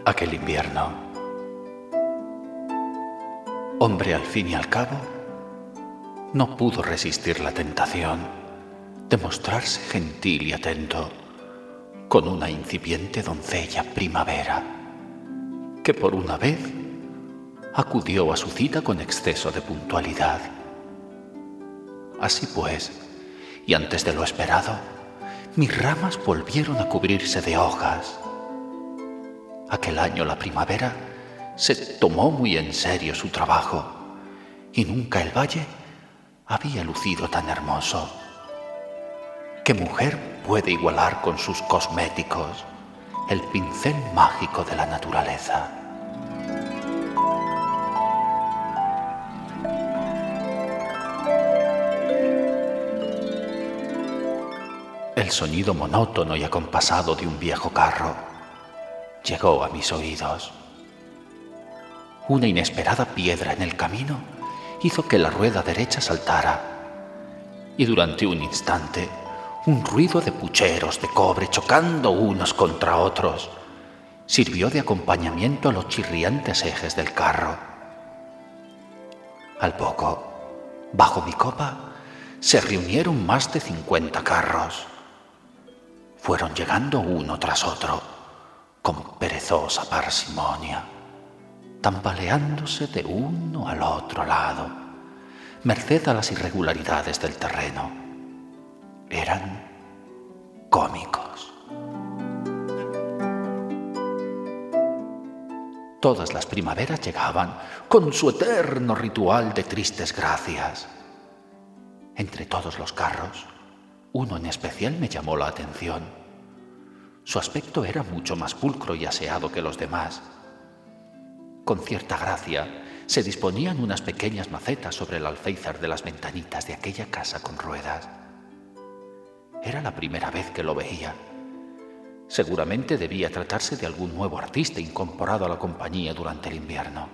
Aquel invierno, hombre al fin y al cabo, no pudo resistir la tentación de mostrarse gentil y atento con una incipiente doncella primavera, que por una vez acudió a su cita con exceso de puntualidad. Así pues, y antes de lo esperado, mis ramas volvieron a cubrirse de hojas. Aquel año la primavera se tomó muy en serio su trabajo y nunca el valle había lucido tan hermoso. ¿Qué mujer puede igualar con sus cosméticos el pincel mágico de la naturaleza? El sonido monótono y acompasado de un viejo carro llegó a mis oídos. Una inesperada piedra en el camino hizo que la rueda derecha saltara, y durante un instante un ruido de pucheros de cobre chocando unos contra otros sirvió de acompañamiento a los chirriantes ejes del carro. Al poco, bajo mi copa, se reunieron más de 50 carros. Fueron llegando uno tras otro, con perezosa parsimonia, tambaleándose de uno al otro lado, merced a las irregularidades del terreno. Eran cómicos. Todas las primaveras llegaban con su eterno ritual de tristes gracias. Entre todos los carros, uno en especial me llamó la atención. Su aspecto era mucho más pulcro y aseado que los demás. Con cierta gracia se disponían unas pequeñas macetas sobre el alféizar de las ventanitas de aquella casa con ruedas. Era la primera vez que lo veía. Seguramente debía tratarse de algún nuevo artista incorporado a la compañía durante el invierno.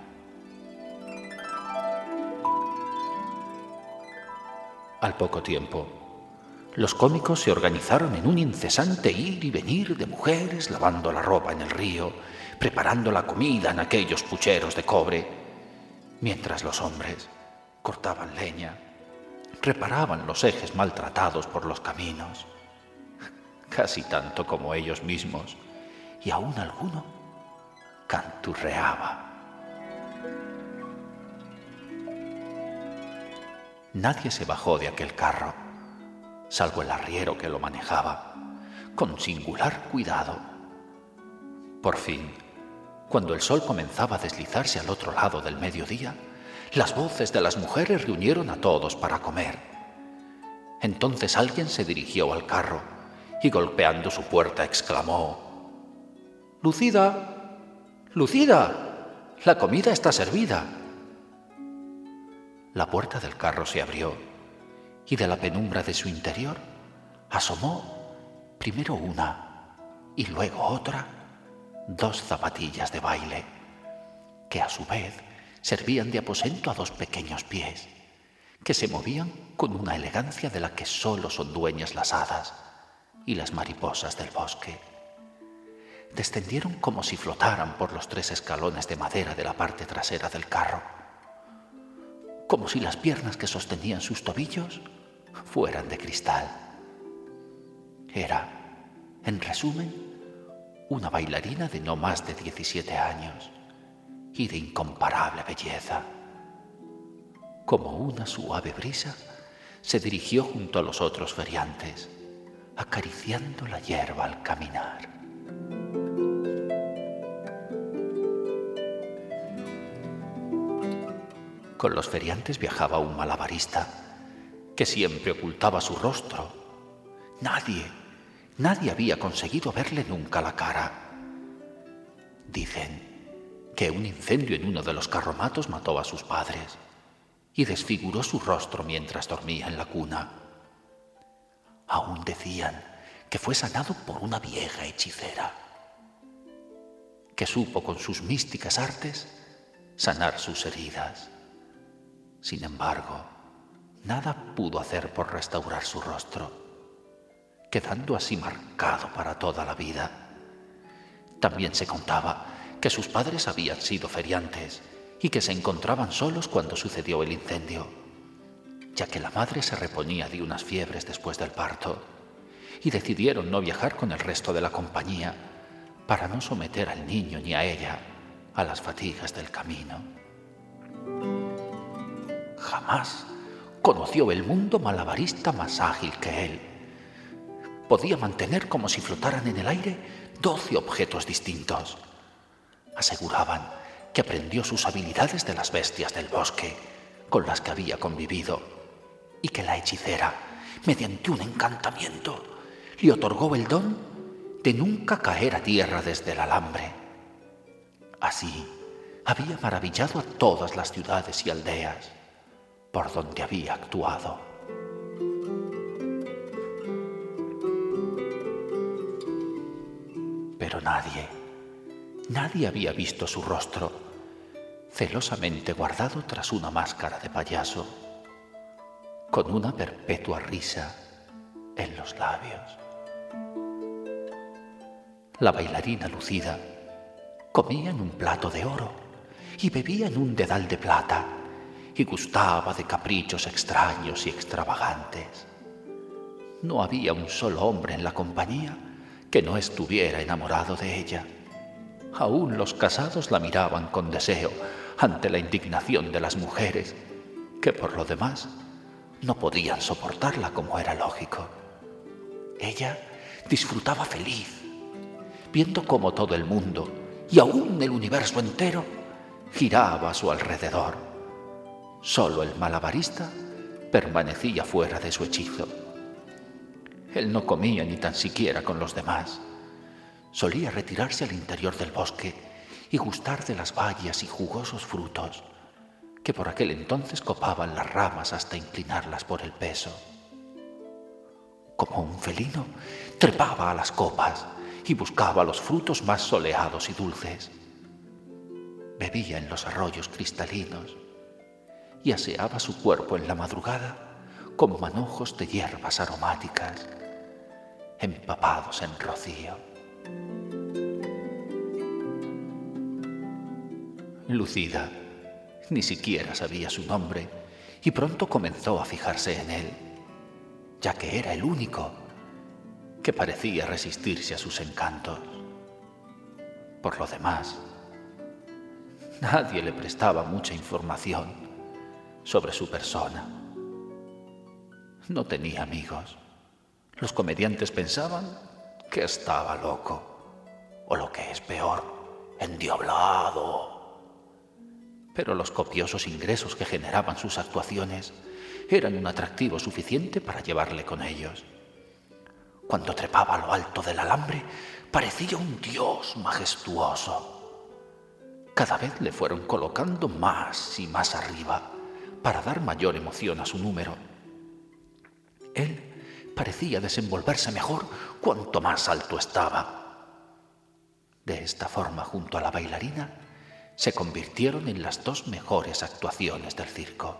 Al poco tiempo, los cómicos se organizaron en un incesante ir y venir de mujeres lavando la ropa en el río, preparando la comida en aquellos pucheros de cobre, mientras los hombres cortaban leña, reparaban los ejes maltratados por los caminos, casi tanto como ellos mismos, y aún alguno canturreaba. Nadie se bajó de aquel carro, salvo el arriero que lo manejaba, con singular cuidado. Por fin, cuando el sol comenzaba a deslizarse al otro lado del mediodía, las voces de las mujeres reunieron a todos para comer. Entonces alguien se dirigió al carro y golpeando su puerta exclamó: «¡Lucida! ¡Lucida! ¡La comida está servida!». La puerta del carro se abrió y de la penumbra de su interior asomó primero una y luego otra, 2 zapatillas de baile, que a su vez servían de aposento a 2 pequeños pies, que se movían con una elegancia de la que solo son dueñas las hadas y las mariposas del bosque. Descendieron como si flotaran por los 3 escalones de madera de la parte trasera del carro, como si las piernas que sostenían sus tobillos fueran de cristal. Era, en resumen, una bailarina de no más de 17 años y de incomparable belleza. Como una suave brisa, se dirigió junto a los otros feriantes, acariciando la hierba al caminar. Con los feriantes viajaba un malabarista que siempre ocultaba su rostro. Nadie había conseguido verle nunca la cara. Dicen que un incendio en uno de los carromatos mató a sus padres y desfiguró su rostro mientras dormía en la cuna. Aún decían que fue sanado por una vieja hechicera, que supo con sus místicas artes sanar sus heridas. Sin embargo, nada pudo hacer por restaurar su rostro, quedando así marcado para toda la vida. También se contaba que sus padres habían sido feriantes y que se encontraban solos cuando sucedió el incendio, ya que la madre se reponía de unas fiebres después del parto, y decidieron no viajar con el resto de la compañía para no someter al niño ni a ella a las fatigas del camino. Jamás conoció el mundo malabarista más ágil que él. Podía mantener como si flotaran en el aire 12 objetos distintos. Aseguraban que aprendió sus habilidades de las bestias del bosque con las que había convivido y que la hechicera, mediante un encantamiento, le otorgó el don de nunca caer a tierra desde el alambre. Así había maravillado a todas las ciudades y aldeas por donde había actuado. Pero nadie había visto su rostro, celosamente guardado tras una máscara de payaso, con una perpetua risa en los labios. La bailarina lucida comía en un plato de oro y bebía en un dedal de plata y gustaba de caprichos extraños y extravagantes. No había un solo hombre en la compañía que no estuviera enamorado de ella. Aún los casados la miraban con deseo ante la indignación de las mujeres, que por lo demás no podían soportarla como era lógico. Ella disfrutaba feliz, viendo cómo todo el mundo, y aún el universo entero, giraba a su alrededor. Solo el malabarista permanecía fuera de su hechizo. Él no comía ni tan siquiera con los demás. Solía retirarse al interior del bosque y gustar de las bayas y jugosos frutos que por aquel entonces copaban las ramas hasta inclinarlas por el peso. Como un felino, trepaba a las copas y buscaba los frutos más soleados y dulces. Bebía en los arroyos cristalinos y aseaba su cuerpo en la madrugada con manojos de hierbas aromáticas, empapados en rocío. Lucida ni siquiera sabía su nombre y pronto comenzó a fijarse en él, ya que era el único que parecía resistirse a sus encantos. Por lo demás, nadie le prestaba mucha información sobre su persona. No tenía amigos. Los comediantes pensaban que estaba loco, o lo que es peor, endiablado. Pero los copiosos ingresos que generaban sus actuaciones eran un atractivo suficiente para llevarle con ellos. Cuando trepaba a lo alto del alambre, parecía un dios majestuoso. Cada vez le fueron colocando más y más arriba para dar mayor emoción a su número. Él parecía desenvolverse mejor cuanto más alto estaba. De esta forma, junto a la bailarina, se convirtieron en las dos mejores actuaciones del circo.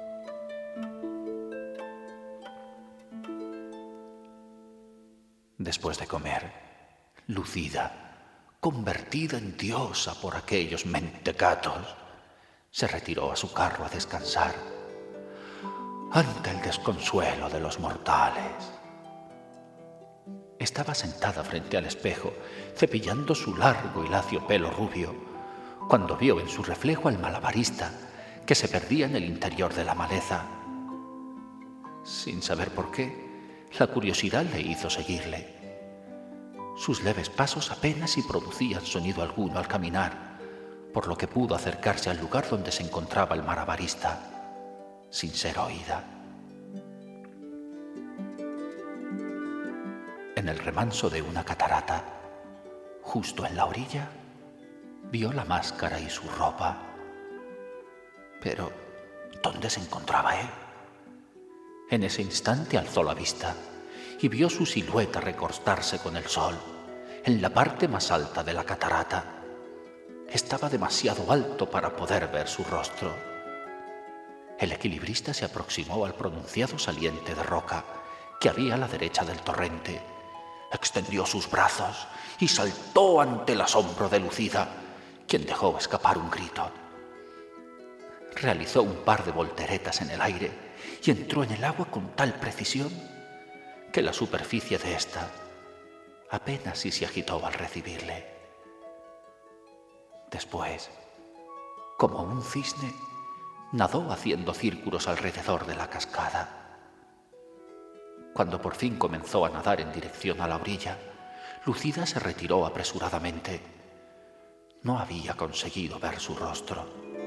Después de comer, lucida, convertida en diosa por aquellos mentecatos, se retiró a su carro a descansar ante el desconsuelo de los mortales. Estaba sentada frente al espejo, cepillando su largo y lacio pelo rubio, cuando vio en su reflejo al malabarista que se perdía en el interior de la maleza. Sin saber por qué, la curiosidad le hizo seguirle. Sus leves pasos apenas si producían sonido alguno al caminar, por lo que pudo acercarse al lugar donde se encontraba el malabarista, sin ser oída. En el remanso de una catarata, justo en la orilla, vio la máscara y su ropa. Pero, ¿dónde se encontraba él? En ese instante alzó la vista y vio su silueta recostarse con el sol en la parte más alta de la catarata. Estaba demasiado alto para poder ver su rostro. El equilibrista se aproximó al pronunciado saliente de roca que había a la derecha del torrente. Extendió sus brazos y saltó ante el asombro de Lucida, quien dejó escapar un grito. Realizó un par de volteretas en el aire y entró en el agua con tal precisión que la superficie de ésta apenas si se agitó al recibirle. Después, como un cisne, nadó haciendo círculos alrededor de la cascada. Cuando por fin comenzó a nadar en dirección a la orilla, Lucida se retiró apresuradamente. No había conseguido ver su rostro.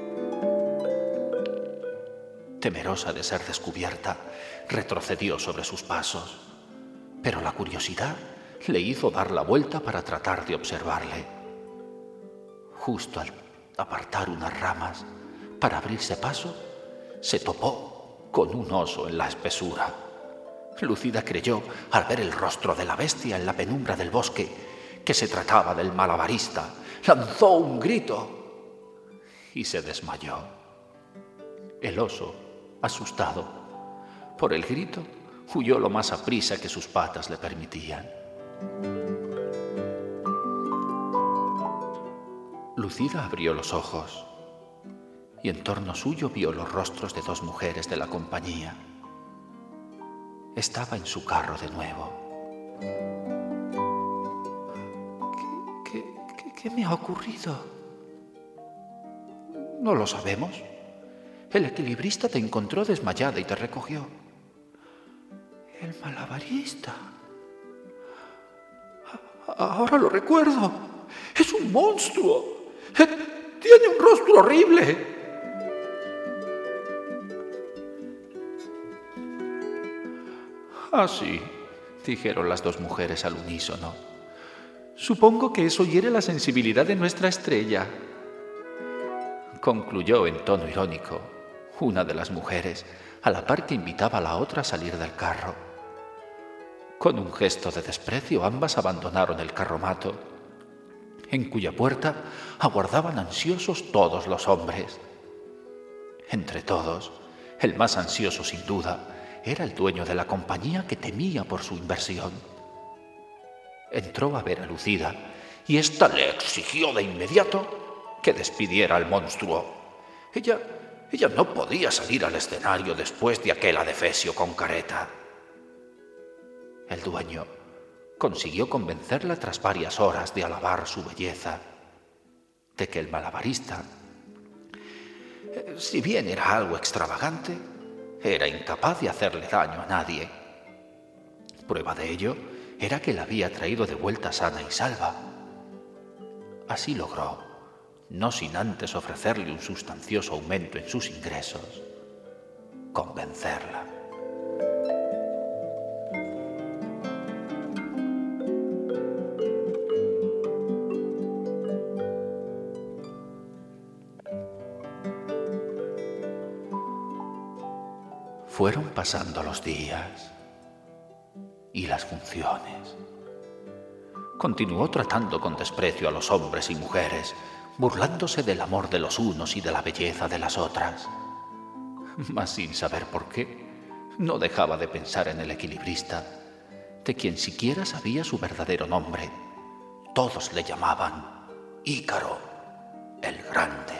Temerosa de ser descubierta, retrocedió sobre sus pasos, pero la curiosidad le hizo dar la vuelta para tratar de observarle. Justo al apartar unas ramas para abrirse paso, se topó con un oso en la espesura. Lucida creyó, al ver el rostro de la bestia en la penumbra del bosque, que se trataba del malabarista. Lanzó un grito y se desmayó. El oso, asustado por el grito, huyó lo más aprisa que sus patas le permitían. Lucida abrió los ojos y en torno suyo vio los rostros de dos mujeres de la compañía. Estaba en su carro de nuevo. ¿Qué me ha ocurrido? No lo sabemos. El equilibrista te encontró desmayada y te recogió. El malabarista. Ahora lo recuerdo. Es un monstruo. Tiene un rostro horrible. Ah, sí, dijeron las dos mujeres al unísono. Supongo que eso hiere la sensibilidad de nuestra estrella, concluyó en tono irónico una de las mujeres, a la par que invitaba a la otra a salir del carro. Con un gesto de desprecio, ambas abandonaron el carromato, en cuya puerta aguardaban ansiosos todos los hombres. Entre todos, el más ansioso sin duda era el dueño de la compañía, que temía por su inversión. Entró a ver a Lucida y ésta le exigió de inmediato que despidiera al monstruo. Ella no podía salir al escenario después de aquel adefesio con careta. El dueño consiguió convencerla tras varias horas de alabar su belleza, de que el malabarista, si bien era algo extravagante, era incapaz de hacerle daño a nadie. Prueba de ello era que la había traído de vuelta sana y salva. Así logró, no sin antes ofrecerle un sustancioso aumento en sus ingresos, convencerla. Fueron pasando los días y las funciones. Continuó tratando con desprecio a los hombres y mujeres, burlándose del amor de los unos y de la belleza de las otras. Mas sin saber por qué, no dejaba de pensar en el equilibrista, de quien siquiera sabía su verdadero nombre. Todos le llamaban Ícaro, el Grande.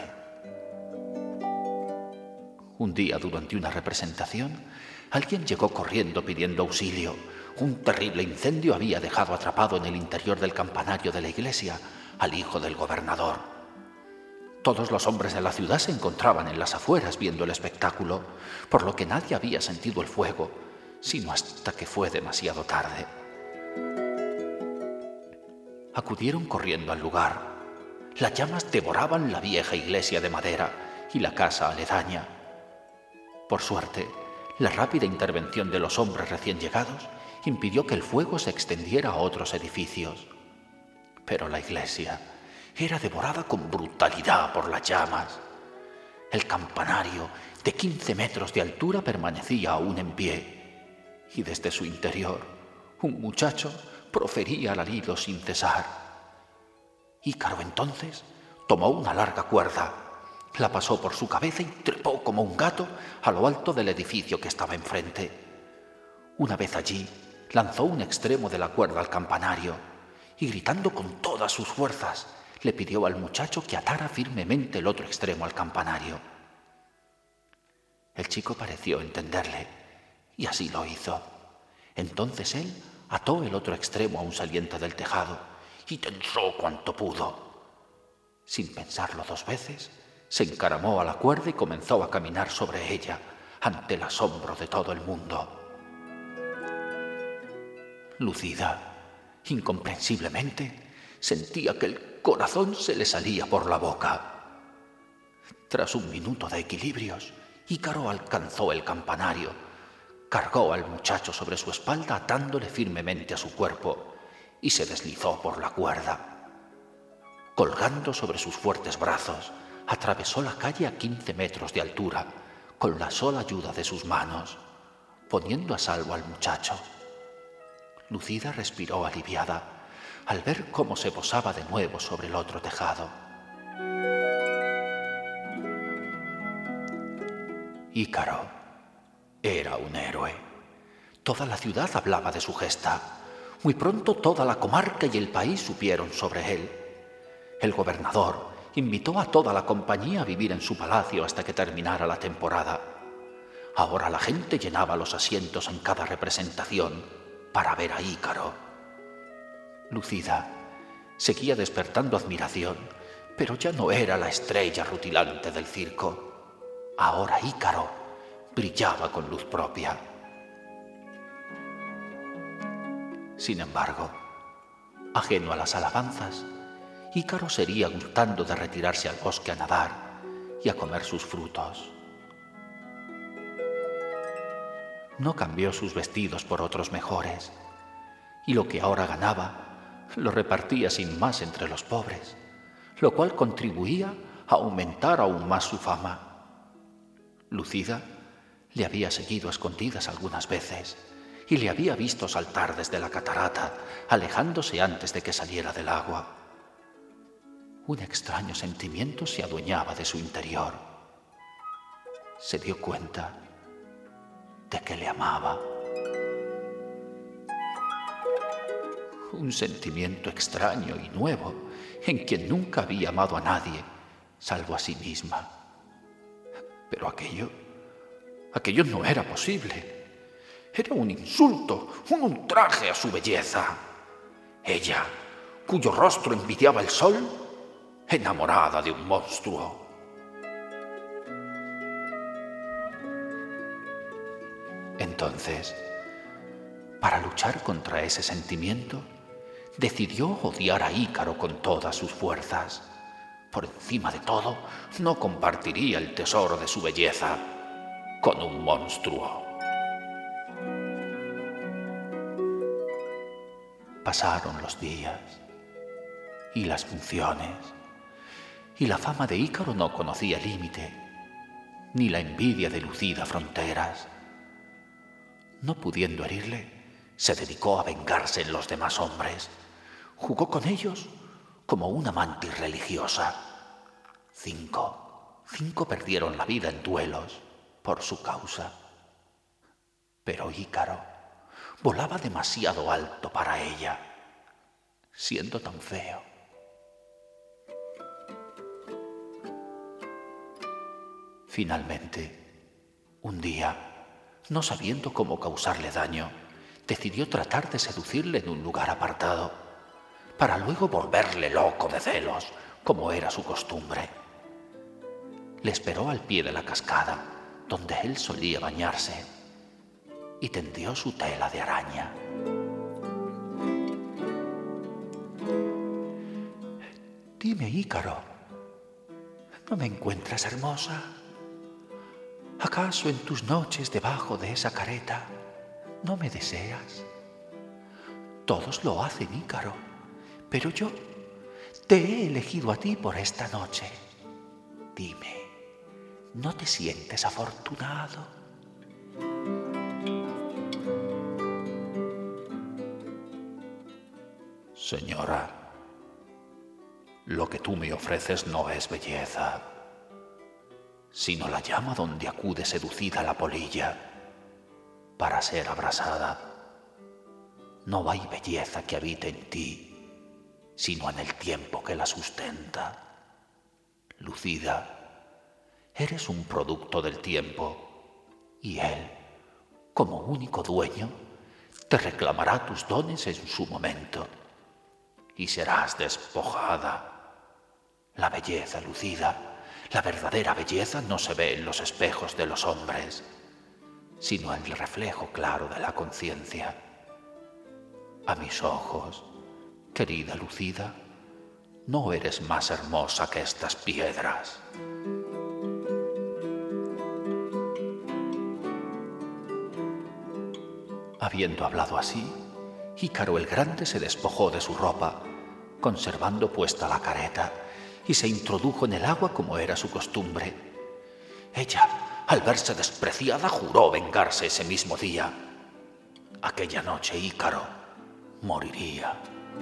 Un día, durante una representación, alguien llegó corriendo pidiendo auxilio. Un terrible incendio había dejado atrapado en el interior del campanario de la iglesia al hijo del gobernador. Todos los hombres de la ciudad se encontraban en las afueras viendo el espectáculo, por lo que nadie había sentido el fuego, sino hasta que fue demasiado tarde. Acudieron corriendo al lugar. Las llamas devoraban la vieja iglesia de madera y la casa aledaña. Por suerte, la rápida intervención de los hombres recién llegados impidió que el fuego se extendiera a otros edificios. Pero la iglesia era devorada con brutalidad por las llamas. El campanario, de 15 metros de altura, permanecía aún en pie, y desde su interior un muchacho profería alaridos sin cesar. Ícaro entonces tomó una larga cuerda, la pasó por su cabeza y trepó como un gato a lo alto del edificio que estaba enfrente. Una vez allí, lanzó un extremo de la cuerda al campanario y, gritando con todas sus fuerzas, le pidió al muchacho que atara firmemente el otro extremo al campanario. El chico pareció entenderle, y así lo hizo. Entonces él ató el otro extremo a un saliente del tejado y tensó cuanto pudo. Sin pensarlo 2 veces, se encaramó a la cuerda y comenzó a caminar sobre ella, ante el asombro de todo el mundo. Lucida, incomprensiblemente, sentía que el corazón se le salía por la boca. Tras un minuto de equilibrios, Ícaro alcanzó el campanario, cargó al muchacho sobre su espalda atándole firmemente a su cuerpo y se deslizó por la cuerda. Colgando sobre sus fuertes brazos, atravesó la calle a 15 metros de altura, con la sola ayuda de sus manos, poniendo a salvo al muchacho. Lucida respiró aliviada al ver cómo se posaba de nuevo sobre el otro tejado. Ícaro era un héroe. Toda la ciudad hablaba de su gesta. Muy pronto toda la comarca y el país supieron sobre él. El gobernador invitó a toda la compañía a vivir en su palacio hasta que terminara la temporada. Ahora la gente llenaba los asientos en cada representación para ver a Ícaro. Lucida seguía despertando admiración, pero ya no era la estrella rutilante del circo. Ahora Ícaro brillaba con luz propia. Sin embargo, ajeno a las alabanzas, Ícaro sería gustando de retirarse al bosque a nadar y a comer sus frutos. No cambió sus vestidos por otros mejores, y lo que ahora ganaba lo repartía sin más entre los pobres, lo cual contribuía a aumentar aún más su fama. Lucida le había seguido a escondidas algunas veces y le había visto saltar desde la catarata, alejándose antes de que saliera del agua. Un extraño sentimiento se adueñaba de su interior. Se dio cuenta de que le amaba. Un sentimiento extraño y nuevo en quien nunca había amado a nadie, salvo a sí misma. Pero aquello no era posible. Era un insulto, un ultraje a su belleza. Ella, cuyo rostro envidiaba el sol, enamorada de un monstruo. Entonces, para luchar contra ese sentimiento, decidió odiar a Ícaro con todas sus fuerzas. Por encima de todo, no compartiría el tesoro de su belleza con un monstruo. Pasaron los días y las funciones, y la fama de Ícaro no conocía límite, ni la envidia de Lucida fronteras. No pudiendo herirle, se dedicó a vengarse en los demás hombres. Jugó con ellos como una mantis religiosa. 5 perdieron la vida en duelos por su causa. Pero Ícaro volaba demasiado alto para ella, siendo tan feo. Finalmente, un día, no sabiendo cómo causarle daño, decidió tratar de seducirle en un lugar apartado, para luego volverle loco de celos, como era su costumbre. Le esperó al pie de la cascada, donde él solía bañarse, y tendió su tela de araña. Dime, Ícaro, ¿no me encuentras hermosa? ¿Acaso en tus noches debajo de esa careta no me deseas? Todos lo hacen, Ícaro, pero yo te he elegido a ti por esta noche. Dime, ¿no te sientes afortunado? Señora, lo que tú me ofreces no es belleza, sino la llama donde acude seducida la polilla para ser abrasada. No hay belleza que habite en ti sino en el tiempo que la sustenta. Lucida, eres un producto del tiempo, y él, como único dueño, te reclamará tus dones en su momento, y serás despojada. La belleza, Lucida, la verdadera belleza no se ve en los espejos de los hombres, sino en el reflejo claro de la conciencia. A mis ojos, querida Lucida, no eres más hermosa que estas piedras. Habiendo hablado así, Ícaro el Grande se despojó de su ropa, conservando puesta la careta, y se introdujo en el agua como era su costumbre. Ella, al verse despreciada, juró vengarse ese mismo día. Aquella noche Ícaro moriría.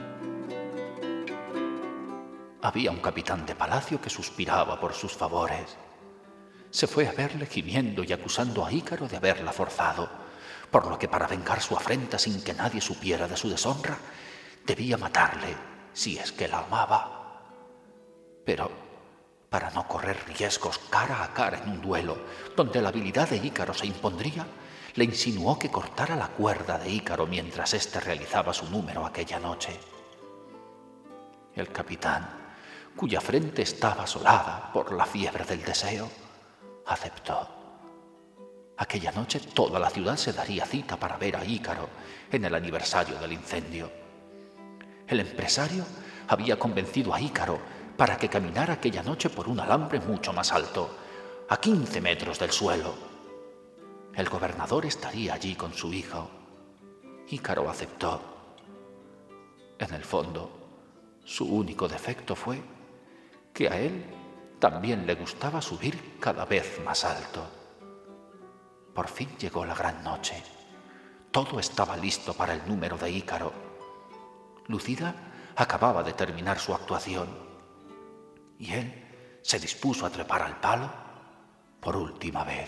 Había un capitán de palacio que suspiraba por sus favores. Se fue a verle gimiendo y acusando a Ícaro de haberla forzado, por lo que para vengar su afrenta sin que nadie supiera de su deshonra, debía matarle si es que la amaba. Pero, para no correr riesgos cara a cara en un duelo, donde la habilidad de Ícaro se impondría, le insinuó que cortara la cuerda de Ícaro mientras éste realizaba su número aquella noche. El capitán, cuya frente estaba asolada por la fiebre del deseo, aceptó. Aquella noche toda la ciudad se daría cita para ver a Ícaro en el aniversario del incendio. El empresario había convencido a Ícaro para que caminara aquella noche por un alambre mucho más alto, a 15 metros del suelo. El gobernador estaría allí con su hijo. Ícaro aceptó. En el fondo, su único defecto fue que a él también le gustaba subir cada vez más alto. Por fin llegó la gran noche. Todo estaba listo para el número de Ícaro. Lucida acababa de terminar su actuación y él se dispuso a trepar al palo por última vez.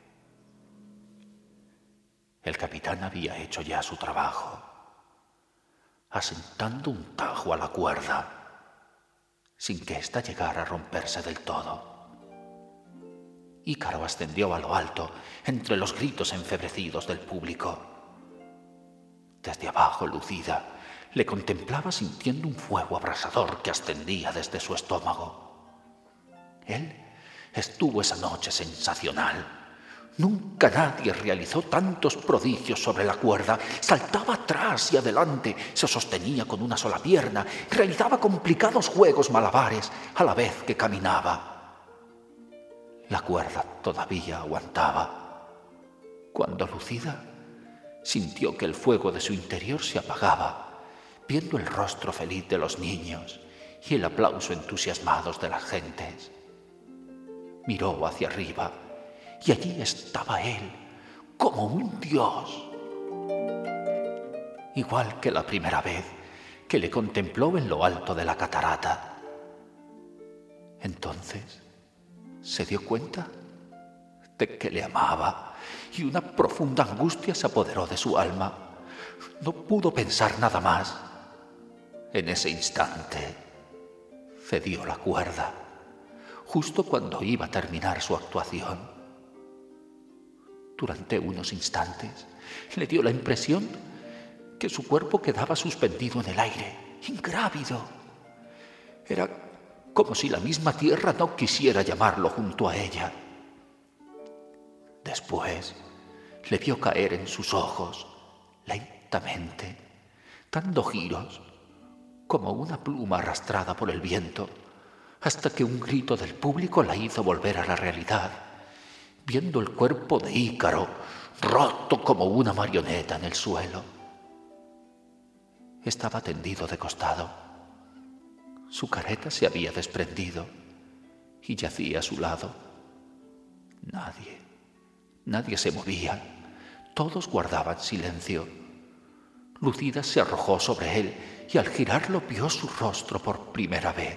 El capitán había hecho ya su trabajo, asentando un tajo a la cuerda, sin que ésta llegara a romperse del todo. Ícaro ascendió a lo alto, entre los gritos enfebrecidos del público. Desde abajo, Lucida le contemplaba sintiendo un fuego abrasador que ascendía desde su estómago. Él estuvo esa noche sensacional. Nunca nadie realizó tantos prodigios sobre la cuerda. Saltaba atrás y adelante, se sostenía con una sola pierna, realizaba complicados juegos malabares a la vez que caminaba. La cuerda todavía aguantaba, cuando Lucida sintió que el fuego de su interior se apagaba, viendo el rostro feliz de los niños y el aplauso entusiasmados de las gentes. Miró hacia arriba y allí estaba él, como un dios. Igual que la primera vez que le contempló en lo alto de la catarata. Entonces se dio cuenta de que le amaba y una profunda angustia se apoderó de su alma. No pudo pensar nada más. En ese instante cedió la cuerda, justo cuando iba a terminar su actuación. Durante unos instantes le dio la impresión que su cuerpo quedaba suspendido en el aire, ingrávido. Era como si la misma tierra no quisiera llamarlo junto a ella. Después le vio caer en sus ojos, lentamente, dando giros, como una pluma arrastrada por el viento, hasta que un grito del público la hizo volver a la realidad, viendo el cuerpo de Ícaro roto como una marioneta en el suelo. Estaba tendido de costado. Su careta se había desprendido y yacía a su lado. Nadie se movía. Todos guardaban silencio. Lucida se arrojó sobre él y al girarlo vio su rostro por primera vez.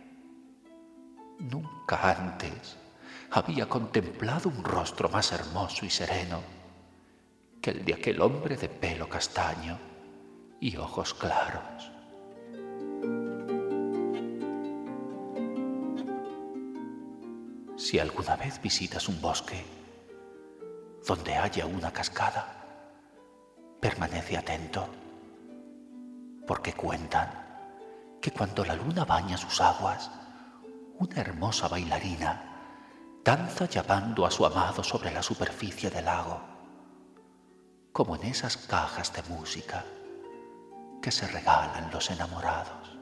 Nunca antes había contemplado un rostro más hermoso y sereno que el de aquel hombre de pelo castaño y ojos claros. Si alguna vez visitas un bosque donde haya una cascada, permanece atento, porque cuentan que cuando la luna baña sus aguas, una hermosa bailarina danza llamando a su amado sobre la superficie del lago, como en esas cajas de música que se regalan los enamorados.